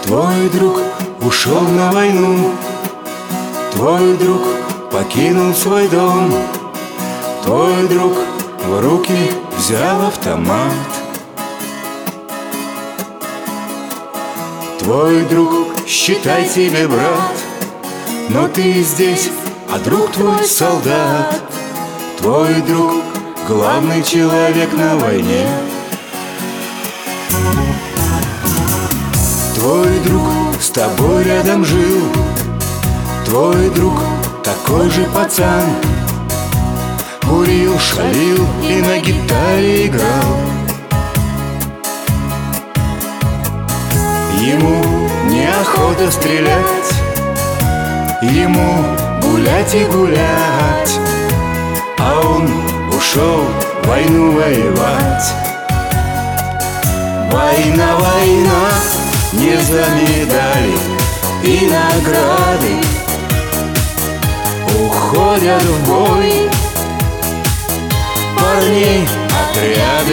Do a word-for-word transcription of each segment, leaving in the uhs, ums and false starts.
Твой друг ушел на войну, твой друг покинул свой дом, твой друг в руки взял автомат. Твой друг, считай тебе брат, но ты здесь, а друг твой солдат. Твой друг главный человек на войне. Твой друг с тобой рядом жил, твой друг такой же пацан. Курил, шалил и на гитаре играл. Ему неохота стрелять, ему гулять и гулять, а он ушел войну воевать. Война, война, не за медали и награды уходят в бой парней отряды.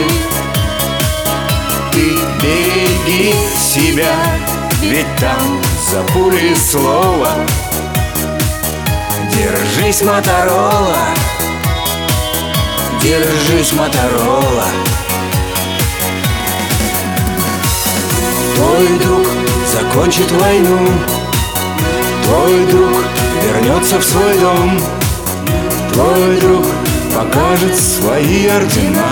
Ты береги себя, ведь там за пулей слова. Держись, Моторола, держись, Моторола. Твой друг закончит войну, твой друг вернется в свой дом, твой друг покажет свои ордена.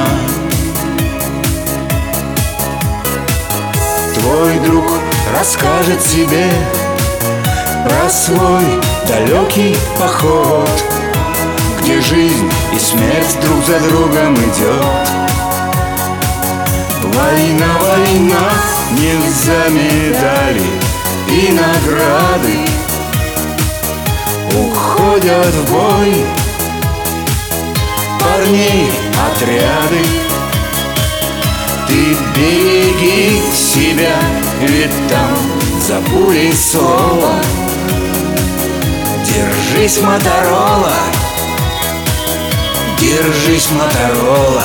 Твой друг расскажет тебе про свой далекий поход, где жизнь и смерть друг за другом идет. Война, война, не за медали и награды уходят в бой парней отряды. Ты береги себя, ведь там за пулей слова. Держись, Моторола, держись, Моторола.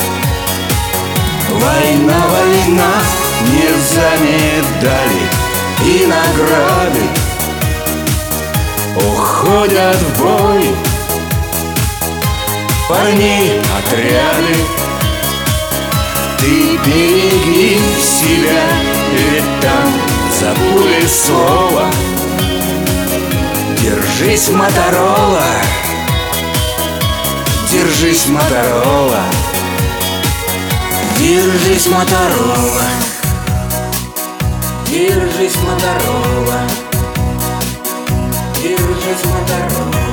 Война, война, не за медали и награды уходят в бой парней отряды. Ты береги себя, ведь там за пулей слова. Держись, Моторола, держись, Моторола. Держись, Моторола, держись, Моторола, держись, Моторола.